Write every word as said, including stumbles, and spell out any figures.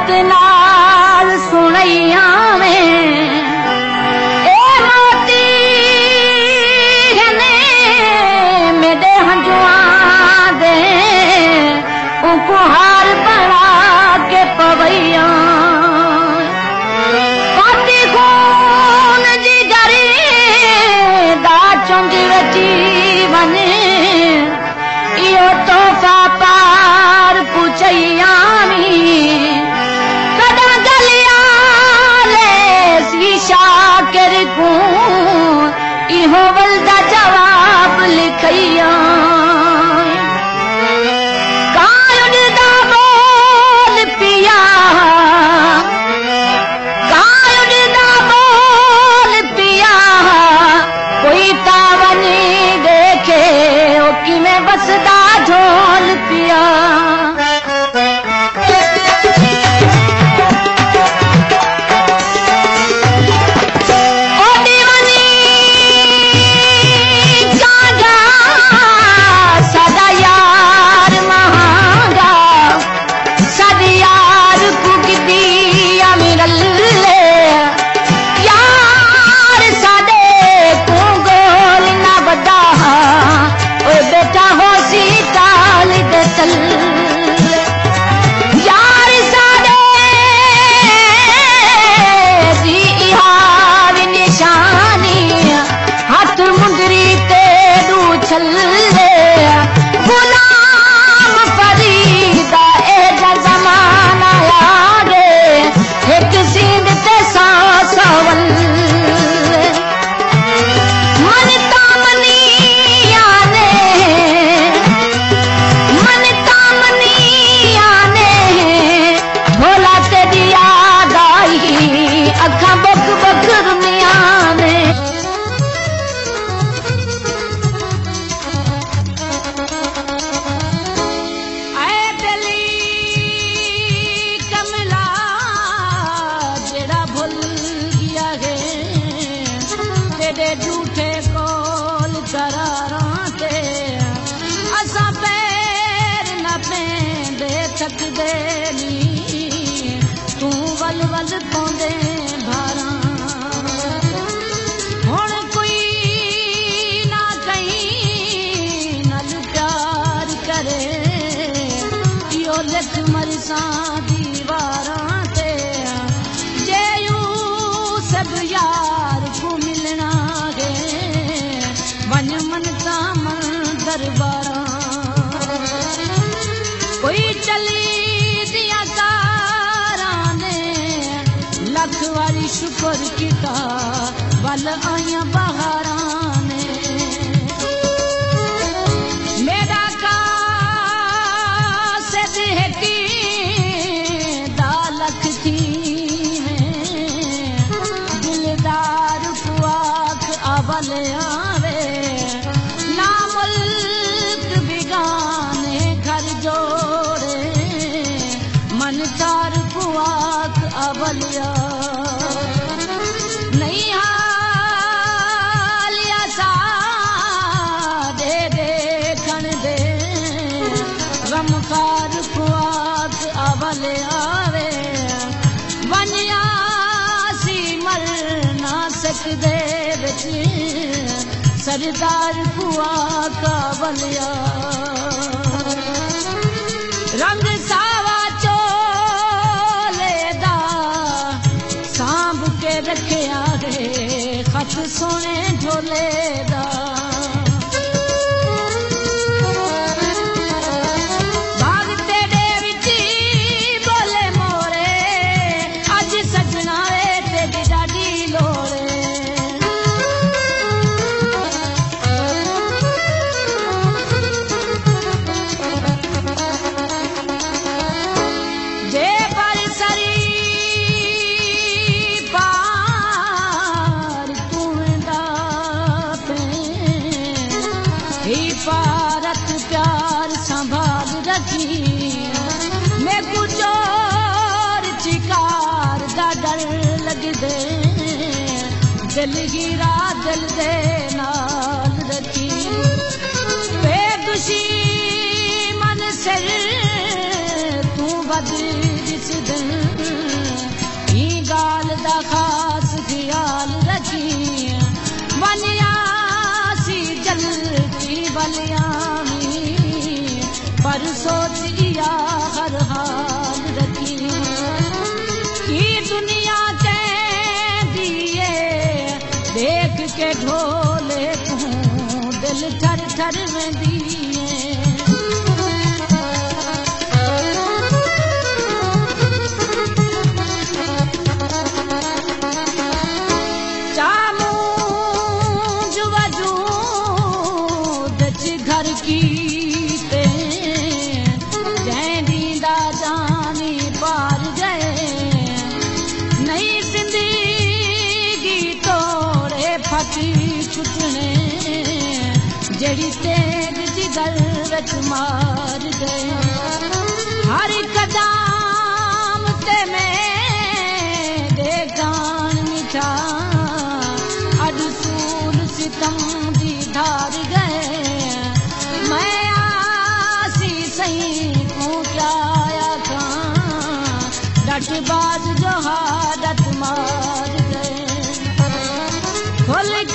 मोहब्बत नाल सुनैया में ए मोती ने मेरे हंजुआ दे उपहार बना के पवैया पाती खून जी गरी दा चुंज रची वने इहो तोहफ़ा पार पुछैया कॾहिं गलिया शीशा कर कूं इहो वलदा जवाब लिखैया कायुॾदा बोल पिया कायुॾदा बोल पिया कोई ता वञी देखे ओ किवें वसदा झोल पिया झूठे कोल करारां ते असां पैर न पेंदे थकदे नी तूं वल वल पौंदे भारां हुण कोई ना कहीं नल प्यार करे इहो लिख मरसां दीवारां ते जे यूं सब यार को मिलना मन का मन दरबारा कोई चली दिया तारा ने लख वारी शुक्र किता वल आया बहारा ने मेरा का से देहती दा लख थी दिलदार कुआक अवल आवे मनकार कुआक अवलिया नहीं हालिया सा दे देखण दे गमकार कुआक अवल आवे वनिया सी मर ना सकदे बिच सरदार कुआक अवलिया रंग सावा रखिया है खत सोने झोले दा बाग तेरे विच बोले मोरे अज सजना ए तेरी डाडी लोरे जे पर सरी हिफारत प्यार संभाल रखी मैं कुछ और चिकार दा डर लग दे दिल हीरा दिल दे नाल रखी बेदुशी मन सिर तू बद जिस दिन पर सोचिया हर हाल रखी की दुनिया चैंदिए देख के ढोले को दिल ठर ठर वेंदी घर की जैंदीदा जानी पार गए नई जिंदगी तोड़े फटी छुटने जड़ी तेग जिगर विच मार गए हर कदम ते में दे गान मिठा अज सूल सितम दी धार गए मैं आसी सही को क्या था डटबाज जो हादत मार गए खोल